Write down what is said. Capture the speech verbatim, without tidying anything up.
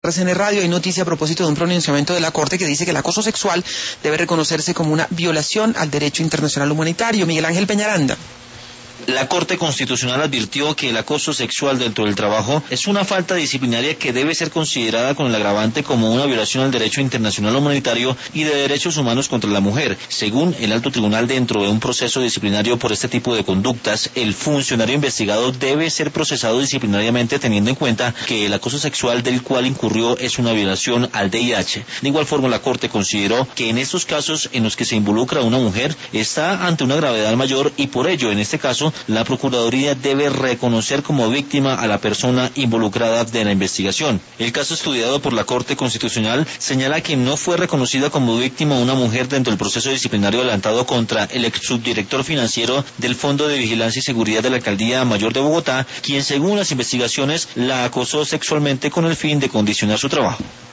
R C N Radio hay noticia a propósito de un pronunciamiento de la Corte que dice que el acoso sexual debe reconocerse como una violación al derecho internacional humanitario. Miguel Ángel Peñaranda. La Corte Constitucional advirtió que el acoso sexual dentro del trabajo es una falta disciplinaria que debe ser considerada con el agravante como una violación al derecho internacional humanitario y de derechos humanos contra la mujer. Según el alto tribunal, dentro de un proceso disciplinario por este tipo de conductas, el funcionario investigado debe ser procesado disciplinariamente teniendo en cuenta que el acoso sexual del cual incurrió es una violación al D I H. De igual forma, la Corte consideró que en estos casos en los que se involucra a una mujer está ante una gravedad mayor y por ello, en este caso, la Procuraduría debe reconocer como víctima a la persona involucrada de la investigación. El caso estudiado por la Corte Constitucional señala que no fue reconocida como víctima una mujer dentro del proceso disciplinario adelantado contra el ex subdirector financiero del Fondo de Vigilancia y Seguridad de la Alcaldía Mayor de Bogotá, quien según las investigaciones la acosó sexualmente con el fin de condicionar su trabajo.